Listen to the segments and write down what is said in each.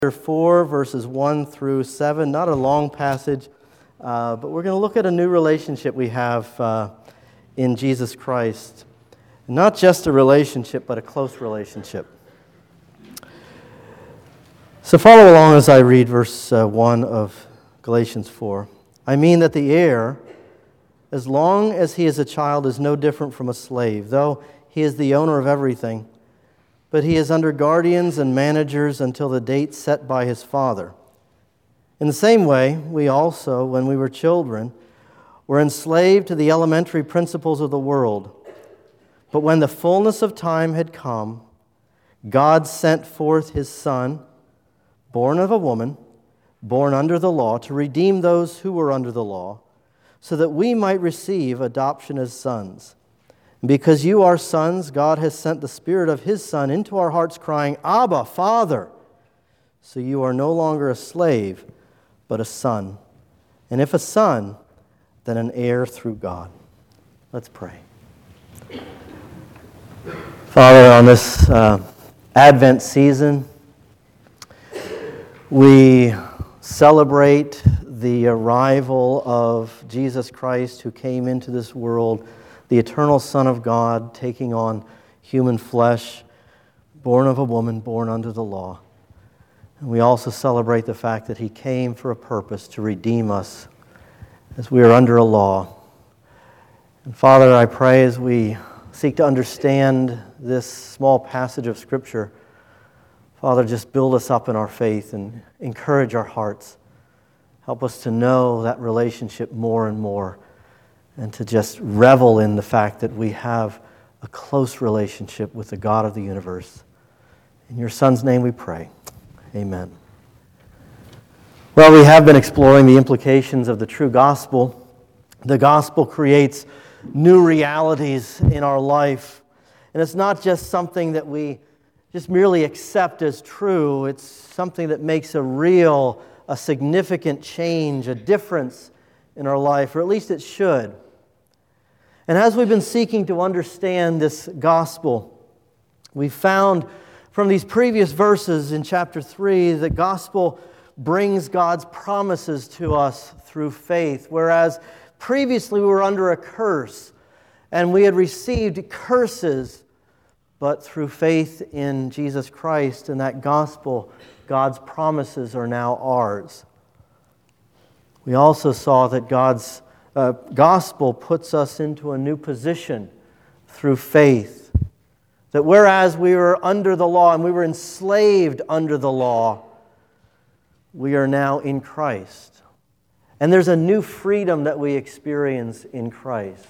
4, verses 1 through 7. Not a long passage, but we're going to look at a new relationship we have in Jesus Christ. Not just a relationship, but a close relationship. So follow along as I read verse 1 of Galatians 4. I mean that the heir, as long as he is a child, is no different from a slave, though he is the owner of everything. But he is under guardians and managers until the date set by his father. In the same way, we also, when we were children, were enslaved to the elementary principles of the world. But when the fullness of time had come, God sent forth his Son, born of a woman, born under the law, to redeem those who were under the law, so that we might receive adoption as sons. Because you are sons, God has sent the Spirit of His Son into our hearts, crying, Abba, Father. So you are no longer a slave, but a son. And if a son, then an heir through God. Let's pray. Father, on this Advent season, we celebrate the arrival of Jesus Christ, who came into this world, the eternal Son of God, taking on human flesh, born of a woman, born under the law. And we also celebrate the fact that He came for a purpose, to redeem us as we are under a law. And Father, I pray as we seek to understand this small passage of Scripture, Father, just build us up in our faith and encourage our hearts. Help us to know that relationship more and more, and to just revel in the fact that we have a close relationship with the God of the universe. In your Son's name we pray. Amen. Well, we have been exploring the implications of the true gospel. The gospel creates new realities in our life. And it's not just something that we just merely accept as true. It's something that makes a significant change, a difference in our life, or at least it should. And as we've been seeking to understand this gospel, we found from these previous verses in chapter 3 that gospel brings God's promises to us through faith, whereas previously we were under a curse and we had received curses, but through faith in Jesus Christ and that gospel, God's promises are now ours. We also saw that God's gospel puts us into a new position through faith. That whereas we were under the law and we were enslaved under the law, we are now in Christ. And there's a new freedom that we experience in Christ.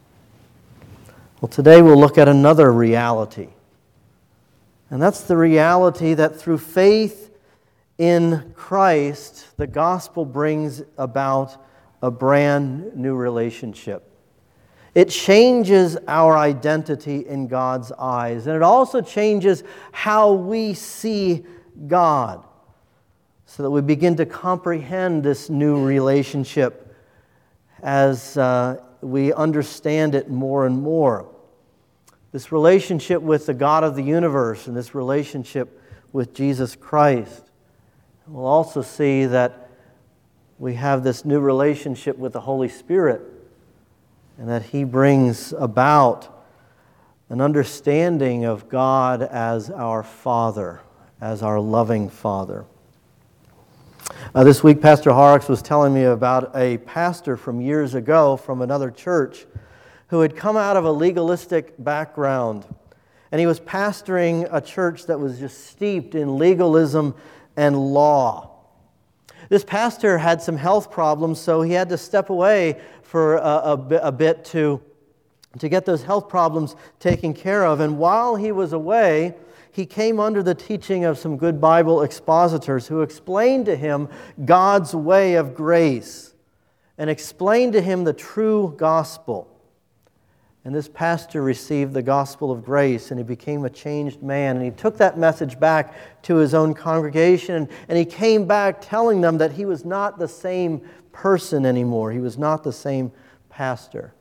Well, today we'll look at another reality. And that's the reality that through faith in Christ, the gospel brings about a brand new relationship. It changes our identity in God's eyes, and it also changes how we see God, so that we begin to comprehend this new relationship as we understand it more and more. This relationship with the God of the universe and this relationship with Jesus Christ. We'll also see that we have this new relationship with the Holy Spirit, and that He brings about an understanding of God as our Father, as our loving Father. This week, Pastor Horrocks was telling me about a pastor from years ago from another church who had come out of a legalistic background. And he was pastoring a church that was just steeped in legalism and law. This pastor had some health problems, so he had to step away for a bit to get those health problems taken care of. And while he was away, he came under the teaching of some good Bible expositors who explained to him God's way of grace and explained to him the true gospel. And this pastor received the gospel of grace, and he became a changed man. And he took that message back to his own congregation, and he came back telling them that he was not the same person anymore. He was not the same pastor.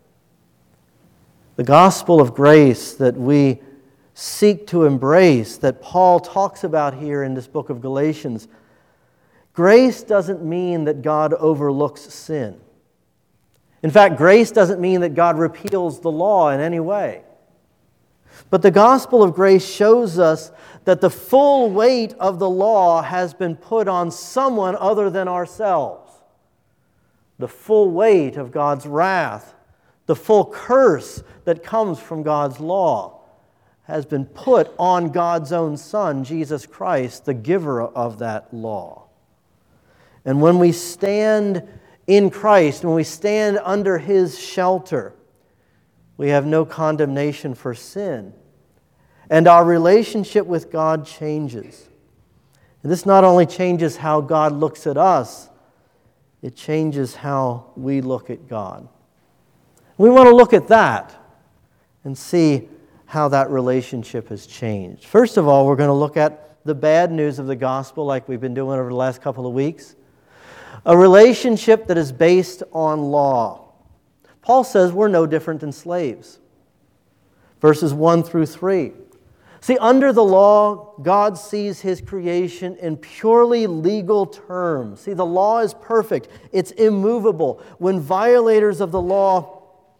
The gospel of grace that we seek to embrace, that Paul talks about here in this book of Galatians, Grace doesn't mean that God overlooks sin. In fact, grace doesn't mean that God repeals the law in any way. But the gospel of grace shows us that the full weight of the law has been put on someone other than ourselves. The full weight of God's wrath, the full curse that comes from God's law, has been put on God's own Son, Jesus Christ, the giver of that law. And when we stand in Christ, when we stand under His shelter, we have no condemnation for sin. And our relationship with God changes. And this not only changes how God looks at us, it changes how we look at God. We want to look at that and see how that relationship has changed. First of all, we're going to look at the bad news of the gospel like we've been doing over the last couple of weeks. A relationship that is based on law. Paul says we're no different than slaves. Verses 1 through 3. See, under the law, God sees His creation in purely legal terms. See, the law is perfect. It's immovable. When violators of the law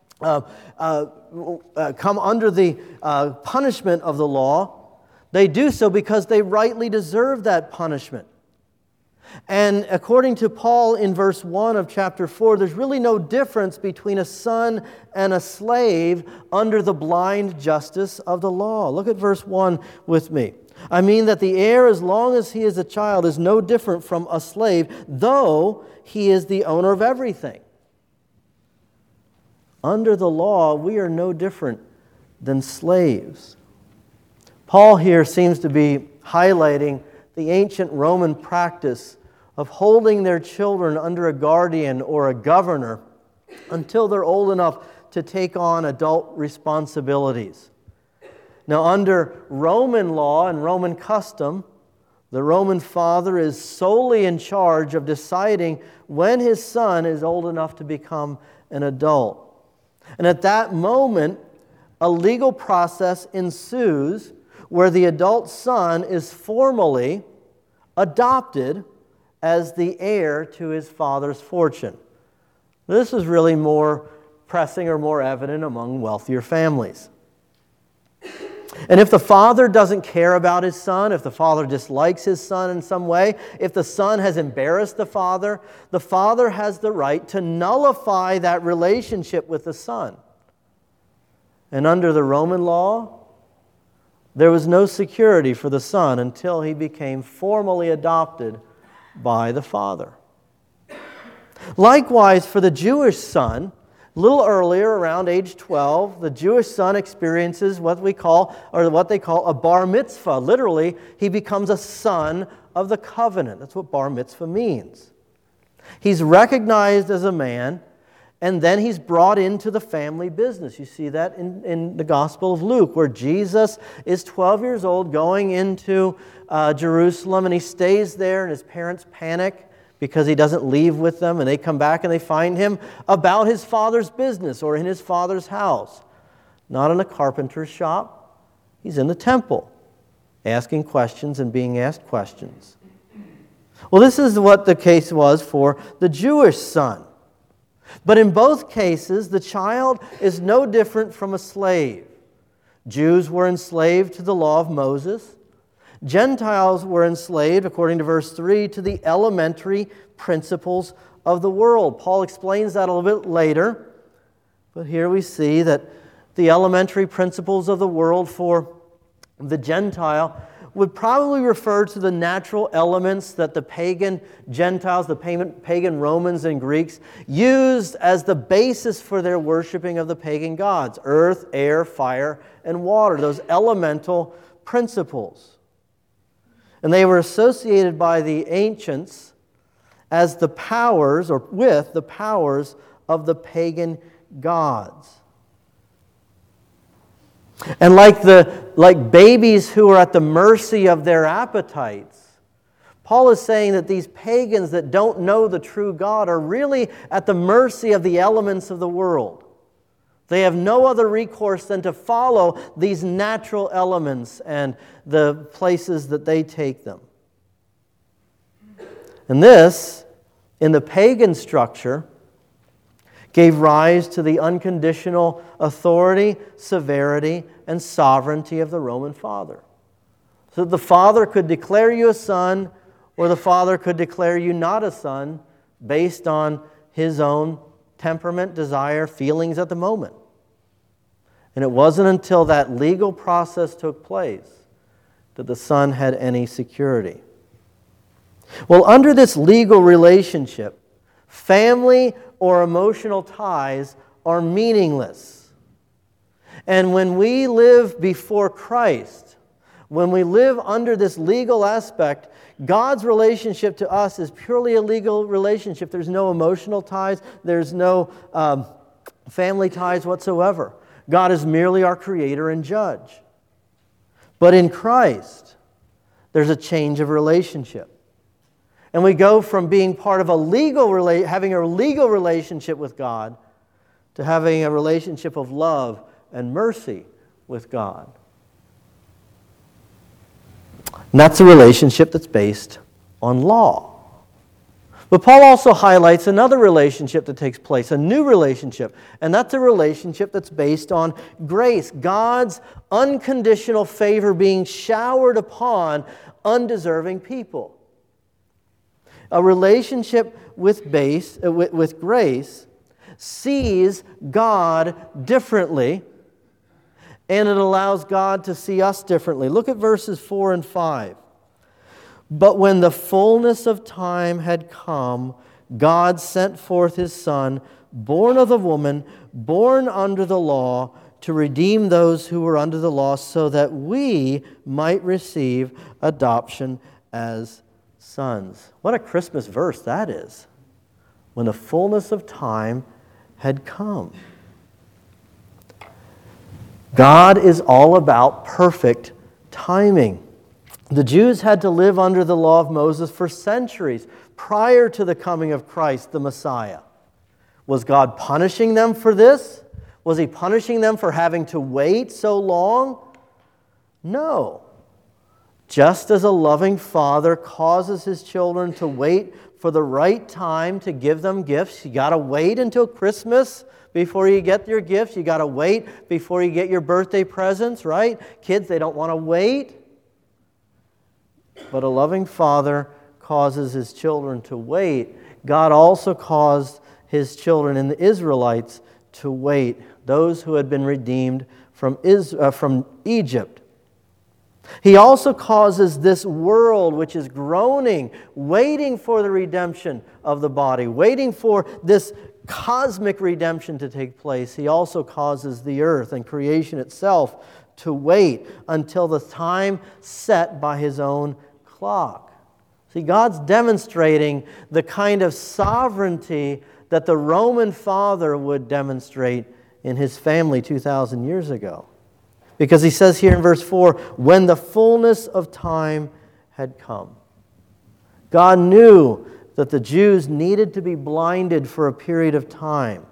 come under the punishment of the law, they do so because they rightly deserve that punishment. And according to Paul in verse 1 of chapter 4, there's really no difference between a son and a slave under the blind justice of the law. Look at verse 1 with me. I mean that the heir, as long as he is a child, is no different from a slave, though he is the owner of everything. Under the law, we are no different than slaves. Paul here seems to be highlighting the ancient Roman practice of holding their children under a guardian or a governor until they're old enough to take on adult responsibilities. Now, under Roman law and Roman custom, the Roman father is solely in charge of deciding when his son is old enough to become an adult. And at that moment, a legal process ensues where the adult son is formally adopted as the heir to his father's fortune. This is really more pressing or more evident among wealthier families. And if the father doesn't care about his son, if the father dislikes his son in some way, if the son has embarrassed the father has the right to nullify that relationship with the son. And under the Roman law, there was no security for the son until he became formally adopted by the father. Likewise, for the Jewish son, a little earlier, around age 12, the Jewish son experiences what they call a bar mitzvah. Literally, he becomes a son of the covenant. That's what bar mitzvah means. He's recognized as a man, and then he's brought into the family business. You see that in the Gospel of Luke, where Jesus is 12 years old going into Jerusalem, and he stays there, and his parents panic because he doesn't leave with them, and they come back and they find him about his father's business or in his father's house. Not in a carpenter's shop. He's in the temple, asking questions and being asked questions. Well, this is what the case was for the Jewish son. But in both cases, the child is no different from a slave. Jews were enslaved to the law of Moses. Gentiles were enslaved, according to verse 3, to the elementary principles of the world. Paul explains that a little bit later. But here we see that the elementary principles of the world for the Gentile would probably refer to the natural elements that the pagan Gentiles, the pagan Romans and Greeks, used as the basis for their worshiping of the pagan gods: earth, air, fire, and water, those elemental principles. And they were associated by the ancients as the powers, or with the powers of the pagan gods. And like babies who are at the mercy of their appetites, Paul is saying that these pagans that don't know the true God are really at the mercy of the elements of the world. They have no other recourse than to follow these natural elements and the places that they take them. And this, in the pagan structure, gave rise to the unconditional authority, severity, and sovereignty of the Roman Father. So the Father could declare you a son, or the Father could declare you not a son based on His own temperament, desire, feelings at the moment. And it wasn't until that legal process took place that the Son had any security. Well, under this legal relationship, family or emotional ties are meaningless. And when we live before Christ, when we live under this legal aspect, God's relationship to us is purely a legal relationship. There's no emotional ties. There's no family ties whatsoever. God is merely our creator and judge. But in Christ, there's a change of relationship. And we go from being part of having a legal relationship with God to having a relationship of love and mercy with God. And that's a relationship that's based on law. But Paul also highlights another relationship that takes place, a new relationship, and that's a relationship that's based on grace, God's unconditional favor being showered upon undeserving people. A relationship with grace sees God differently, and it allows God to see us differently. Look at verses 4 and 5. But when the fullness of time had come, God sent forth His Son, born of the woman, born under the law, to redeem those who were under the law, so that we might receive adoption as sons. What a Christmas verse that is. When the fullness of time had come. God is all about perfect timing. The Jews had to live under the law of Moses for centuries prior to the coming of Christ, the Messiah. Was God punishing them for this? Was He punishing them for having to wait so long? No. Just as a loving father causes his children to wait for the right time to give them gifts, you got to wait until Christmas before you get your gifts. You got to wait before you get your birthday presents, right? Kids, they don't want to wait. But a loving father causes his children to wait. God also caused His children and the Israelites to wait, those who had been redeemed from Egypt. He also causes this world, which is groaning, waiting for the redemption of the body, waiting for this cosmic redemption to take place. He also causes the earth and creation itself to wait until the time set by His own clock. See, God's demonstrating the kind of sovereignty that the Roman Father would demonstrate in His family 2,000 years ago. Because He says here in verse 4, when the fullness of time had come. God knew that the Jews needed to be blinded for a period of time.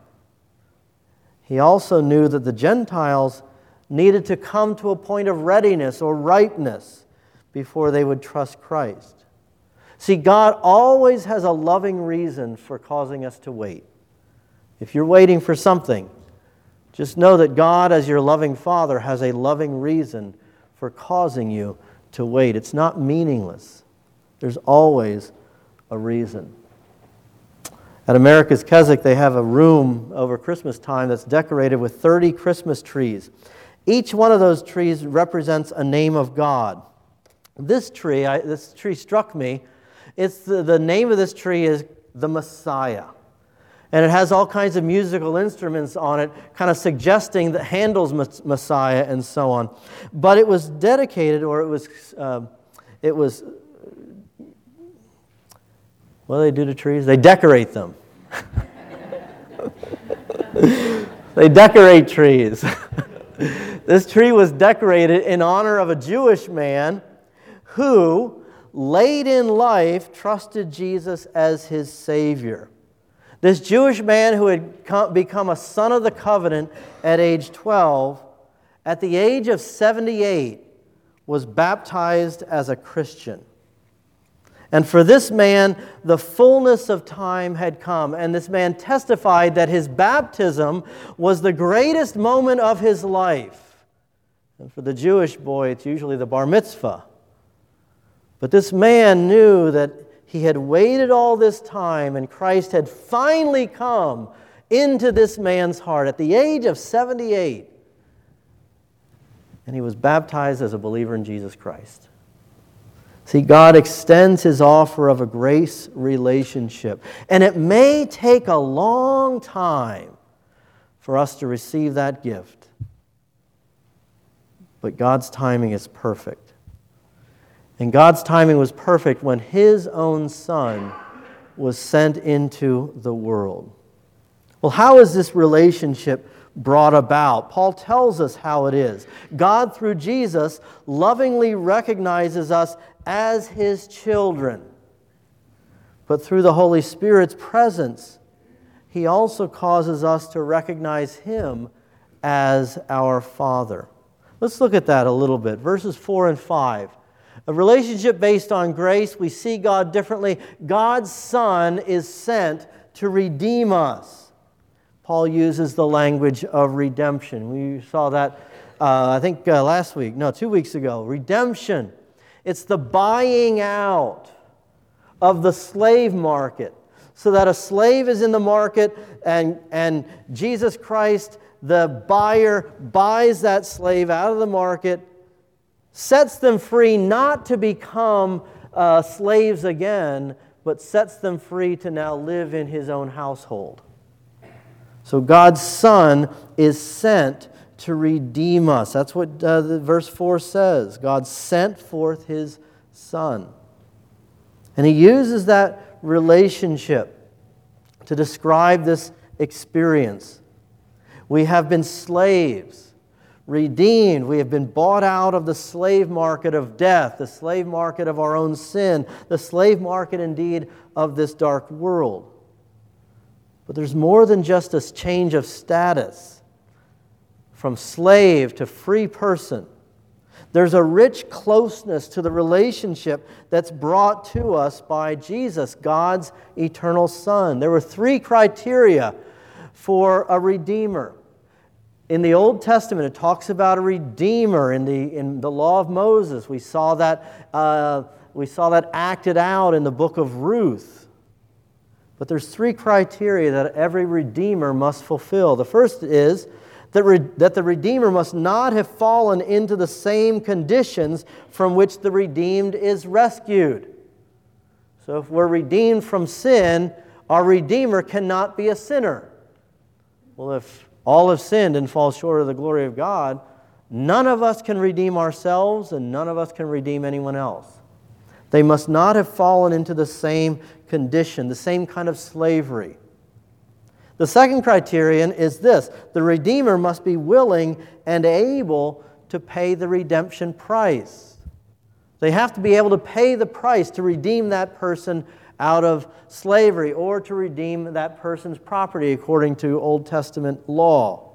He also knew that the Gentiles needed to come to a point of readiness or ripeness before they would trust Christ. See, God always has a loving reason for causing us to wait. If you're waiting for something, just know that God, as your loving Father, has a loving reason for causing you to wait. It's not meaningless. There's always a reason. At America's Keswick, they have a room over Christmas time that's decorated with 30 Christmas trees. Each one of those trees represents a name of God. This tree struck me. It's the name of this tree is the Messiah. And it has all kinds of musical instruments on it, kind of suggesting that Handel's Messiah and so on. But it was dedicated, or it was, what do they do to trees? They decorate them. They decorate trees. This tree was decorated in honor of a Jewish man who, late in life, trusted Jesus as his Savior. This Jewish man who had become a son of the covenant at age 12, at the age of 78, was baptized as a Christian. And for this man, the fullness of time had come. And this man testified that his baptism was the greatest moment of his life. And for the Jewish boy, it's usually the bar mitzvah. But this man knew that he had waited all this time, and Christ had finally come into this man's heart at the age of 78. And he was baptized as a believer in Jesus Christ. See, God extends His offer of a grace relationship. And it may take a long time for us to receive that gift. But God's timing is perfect. And God's timing was perfect when His own Son was sent into the world. Well, how is this relationship brought about? Paul tells us how it is. God, through Jesus, lovingly recognizes us as His children. But through the Holy Spirit's presence, He also causes us to recognize Him as our Father. Let's look at that a little bit. Verses 4 and 5. A relationship based on grace, we see God differently. God's Son is sent to redeem us. Paul uses the language of redemption. We saw that, last week. No, 2 weeks ago. Redemption. It's the buying out of the slave market. So that a slave is in the market and Jesus Christ, the buyer, buys that slave out of the market, sets them free not to become slaves again, but sets them free to now live in His own household. So God's Son is sent to redeem us. That's what verse 4 says. God sent forth His Son. And He uses that relationship to describe this experience. We have been slaves, redeemed. We have been bought out of the slave market of death, the slave market of our own sin, the slave market indeed of this dark world. But there's more than just a change of status from slave to free person. There's a rich closeness to the relationship that's brought to us by Jesus, God's eternal Son. There were 3 criteria for a redeemer. In the Old Testament, it talks about a redeemer. In the law of Moses, we saw that acted out in the book of Ruth. But there's 3 criteria that every redeemer must fulfill. The first is that the Redeemer must not have fallen into the same conditions from which the redeemed is rescued. So if we're redeemed from sin, our Redeemer cannot be a sinner. Well, if all have sinned and fall short of the glory of God, none of us can redeem ourselves and none of us can redeem anyone else. They must not have fallen into the same condition, the same kind of slavery. The second criterion is this: the Redeemer must be willing and able to pay the redemption price. They have to be able to pay the price to redeem that person out of slavery or to redeem that person's property according to Old Testament law.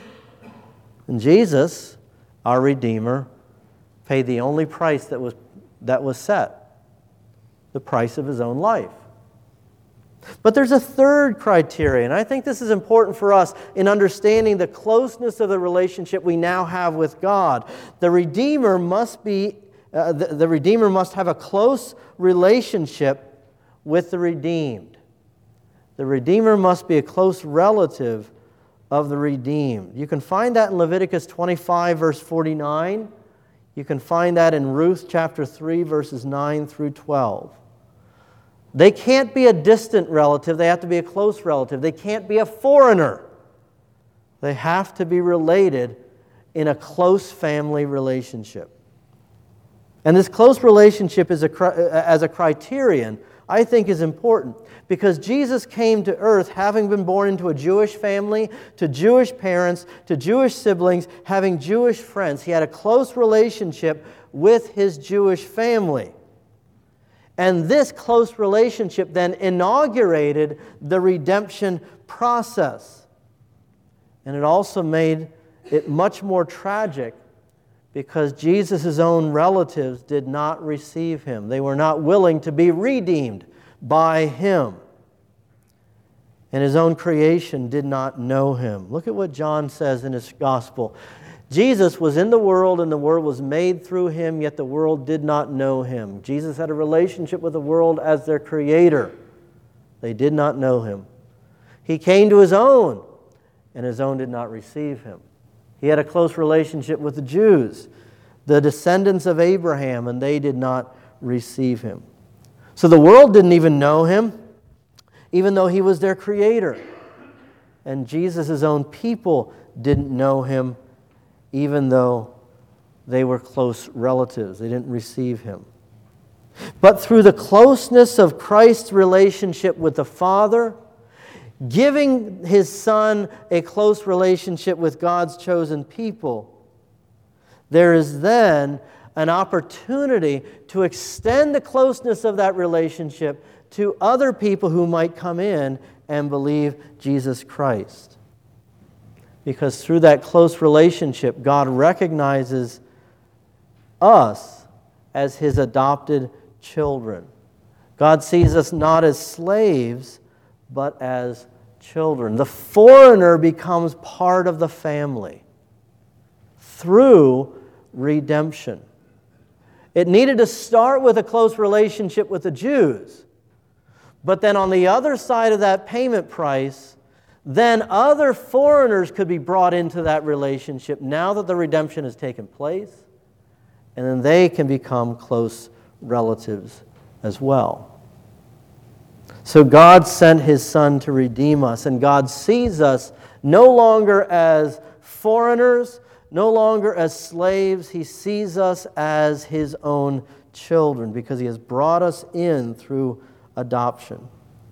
And Jesus, our Redeemer, paid the only price that was set, the price of His own life. But there's a third criterion. I think this is important for us in understanding the closeness of the relationship we now have with God. The Redeemer must have a close relationship with the redeemed. The Redeemer must be a close relative of the redeemed. You can find that in Leviticus 25, verse 49. You can find that in Ruth chapter 3, verses 9 through 12. They can't be a distant relative. They have to be a close relative. They can't be a foreigner. They have to be related in a close family relationship. And this close relationship as a criterion, I think, is important because Jesus came to earth having been born into a Jewish family, to Jewish parents, to Jewish siblings, having Jewish friends. He had a close relationship with His Jewish family. And this close relationship then inaugurated the redemption process. And it also made it much more tragic because Jesus' own relatives did not receive him. They were not willing to be redeemed by him. And his own creation did not know him. Look at what John says in his gospel. Jesus was in the world, and the world was made through him, yet the world did not know him. Jesus had a relationship with the world as their creator. They did not know him. He came to his own, and his own did not receive him. He had a close relationship with the Jews, the descendants of Abraham, and they did not receive him. So the world didn't even know him, even though he was their creator. And Jesus' own people didn't know him, even though they were close relatives. They didn't receive him. But through the closeness of Christ's relationship with the Father, giving his Son a close relationship with God's chosen people, there is then an opportunity to extend the closeness of that relationship to other people who might come in and believe Jesus Christ. Because through that close relationship, God recognizes us as his adopted children. God sees us not as slaves, but as children. The foreigner becomes part of the family through redemption. It needed to start with a close relationship with the Jews. But then on the other side of that payment price, then other foreigners could be brought into that relationship now that the redemption has taken place, and then they can become close relatives as well. So God sent his Son to redeem us, and God sees us no longer as foreigners, no longer as slaves. He sees us as his own children because he has brought us in through adoption.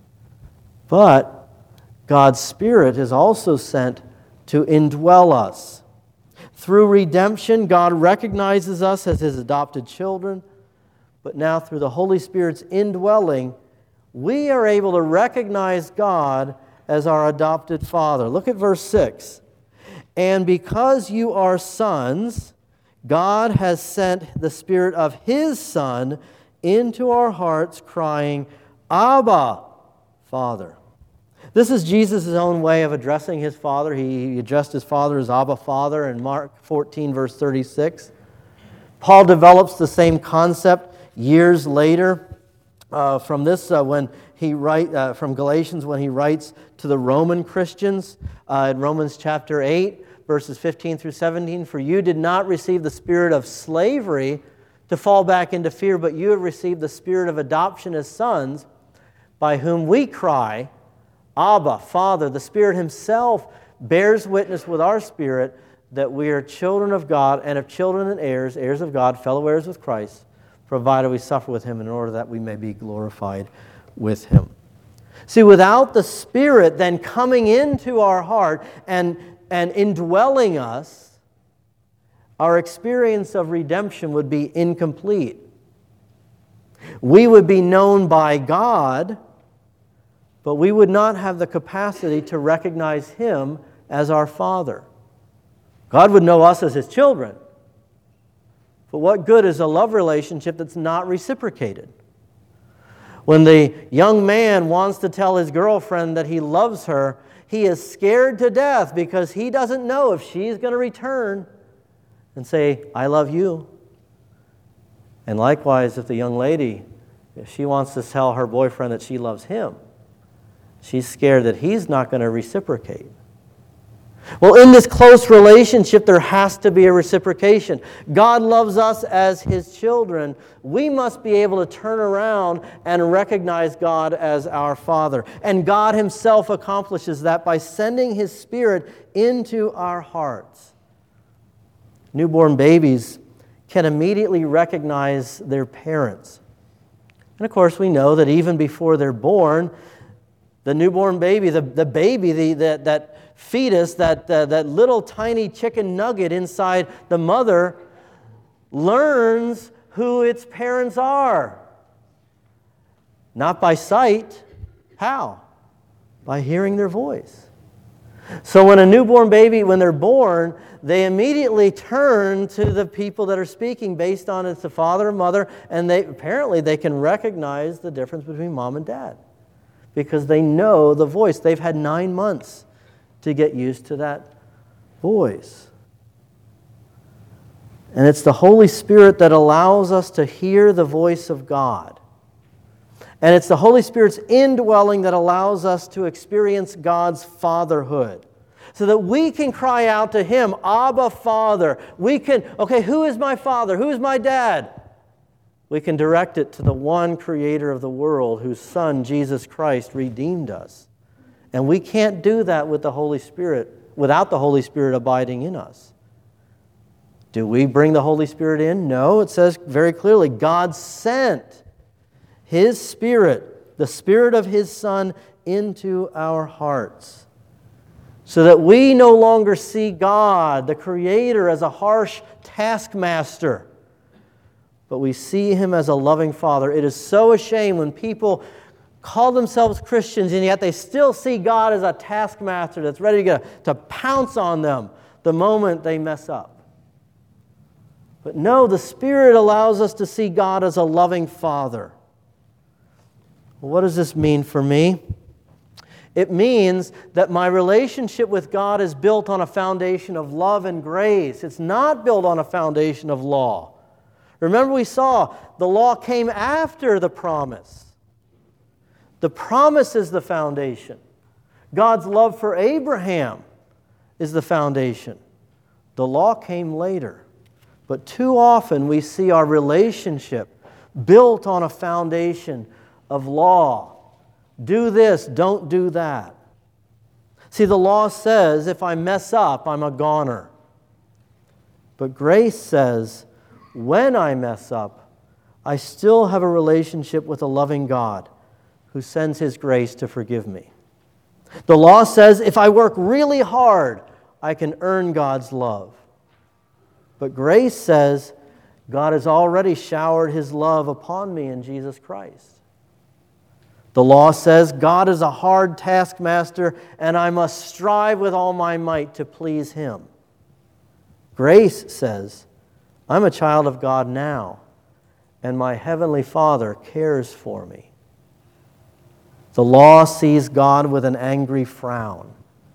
But God's Spirit is also sent to indwell us. Through redemption, God recognizes us as his adopted children, but now through the Holy Spirit's indwelling, we are able to recognize God as our adopted Father. Look at verse 6. And because you are sons, God has sent the Spirit of his Son into our hearts, crying, Abba, Father. This is Jesus' own way of addressing his Father. He addressed his Father as Abba, Father in Mark 14, verse 36. Paul develops the same concept years later from Galatians when he writes to the Roman Christians in Romans chapter 8, verses 15 through 17. For you did not receive the spirit of slavery to fall back into fear, but you have received the spirit of adoption as sons, by whom we cry, Abba, Father. The Spirit himself bears witness with our spirit that we are children of God, and if children and heirs, heirs of God, fellow heirs with Christ, provided we suffer with him in order that we may be glorified with him. See, without the Spirit then coming into our heart and indwelling us, our experience of redemption would be incomplete. We would be known by God, but we would not have the capacity to recognize him as our Father. God would know us as his children. But what good is a love relationship that's not reciprocated? When the young man wants to tell his girlfriend that he loves her, he is scared to death because he doesn't know if she's going to return and say, I love you. And likewise, if the young lady, if she wants to tell her boyfriend that she loves him, she's scared that he's not going to reciprocate. Well, in this close relationship, there has to be a reciprocation. God loves us as his children. We must be able to turn around and recognize God as our Father. And God himself accomplishes that by sending his Spirit into our hearts. Newborn babies can immediately recognize their parents. And of course, we know that even before they're born, the newborn baby, that fetus, that little tiny chicken nugget inside the mother learns who its parents are. Not by sight. How? By hearing their voice. So when a newborn baby, when they're born, they immediately turn to the people that are speaking based on it's the father or mother, and apparently they can recognize the difference between mom and dad because they know the voice. They've had 9 months to get used to that voice. And it's the Holy Spirit that allows us to hear the voice of God. And it's the Holy Spirit's indwelling that allows us to experience God's fatherhood. So that we can cry out to Him, Abba, Father. We can, okay, who is my father? Who is my dad? We can direct it to the one creator of the world whose Son, Jesus Christ, redeemed us. And we can't do that with the Holy Spirit, without the Holy Spirit abiding in us. Do we bring the Holy Spirit in? No, it says very clearly, God sent His Spirit, the Spirit of His Son, into our hearts. So that we no longer see God, the Creator, as a harsh taskmaster, but we see Him as a loving Father. It is so a shame when people call themselves Christians and yet they still see God as a taskmaster that's ready to pounce on them the moment they mess up. But no, the Spirit allows us to see God as a loving Father. Well, what does this mean for me? It means that my relationship with God is built on a foundation of love and grace. It's not built on a foundation of law. Remember, we saw the law came after the promise. The promise is the foundation. God's love for Abraham is the foundation. The law came later. But too often we see our relationship built on a foundation of law. Do this, don't do that. See, the law says if I mess up, I'm a goner. But grace says when I mess up, I still have a relationship with a loving God who sends His grace to forgive me. The law says if I work really hard, I can earn God's love. But grace says God has already showered His love upon me in Jesus Christ. The law says God is a hard taskmaster and I must strive with all my might to please Him. Grace says I'm a child of God now and my Heavenly Father cares for me. The law sees God with an angry frown.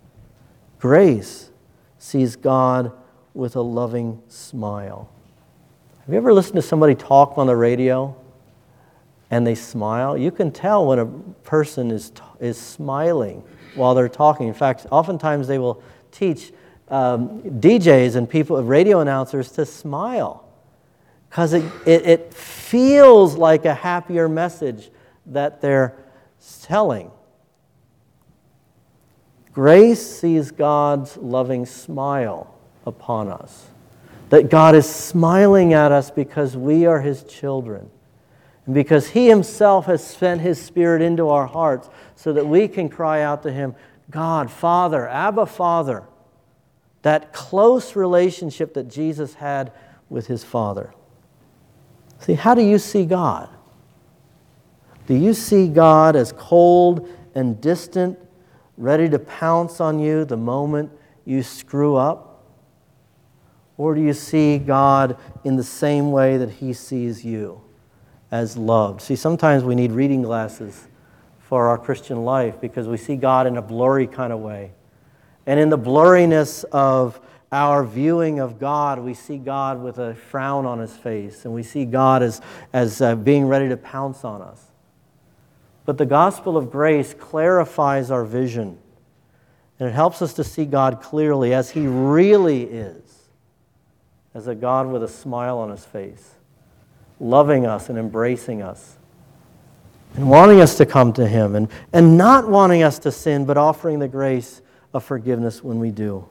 Grace sees God with a loving smile. Have you ever listened to somebody talk on the radio and they smile? You can tell when a person is smiling while they're talking. In fact, oftentimes they will teach DJs and people, radio announcers, to smile because it feels like a happier message that they're telling. Grace sees God's loving smile upon us. That God is smiling at us because we are His children. And because He Himself has sent His Spirit into our hearts so that we can cry out to Him, God, Father, Abba, Father. That close relationship that Jesus had with His Father. See, how do you see God? Do you see God as cold and distant, ready to pounce on you the moment you screw up? Or do you see God in the same way that He sees you, as loved? See, sometimes we need reading glasses for our Christian life because we see God in a blurry kind of way. And in the blurriness of our viewing of God, we see God with a frown on His face, and we see God as being ready to pounce on us. But the gospel of grace clarifies our vision, and it helps us to see God clearly as He really is, as a God with a smile on His face, loving us and embracing us, and wanting us to come to Him, and not wanting us to sin, but offering the grace of forgiveness when we do.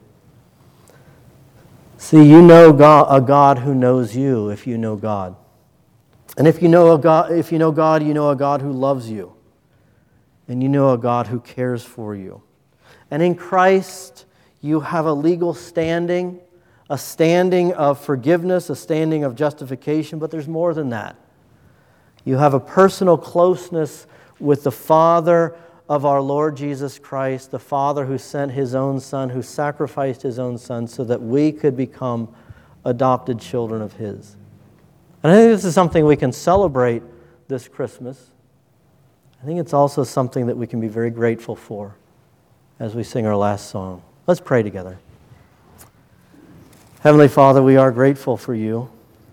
See, you know a God who knows you if you know God. And if you know God, you know a God who loves you. And you know a God who cares for you. And in Christ, you have a legal standing, a standing of forgiveness, a standing of justification, but there's more than that. You have a personal closeness with the Father of our Lord Jesus Christ, the Father who sent His own Son, who sacrificed His own Son so that we could become adopted children of His. And I think this is something we can celebrate this Christmas. I think it's also something that we can be very grateful for as we sing our last song. Let's pray together. Heavenly Father, we are grateful for You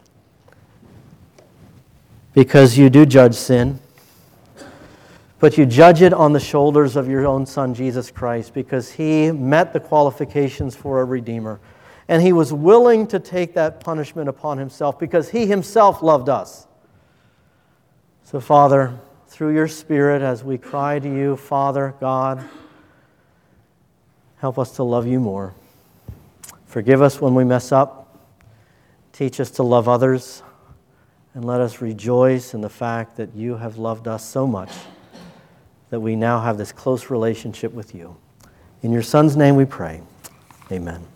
because You do judge sin, but You judge it on the shoulders of Your own Son, Jesus Christ, because He met the qualifications for a Redeemer. And He was willing to take that punishment upon Himself because He Himself loved us. So, Father, through Your Spirit, as we cry to You, Father, God, help us to love You more. Forgive us when we mess up. Teach us to love others. And let us rejoice in the fact that You have loved us so much that we now have this close relationship with You. In Your Son's name we pray. Amen.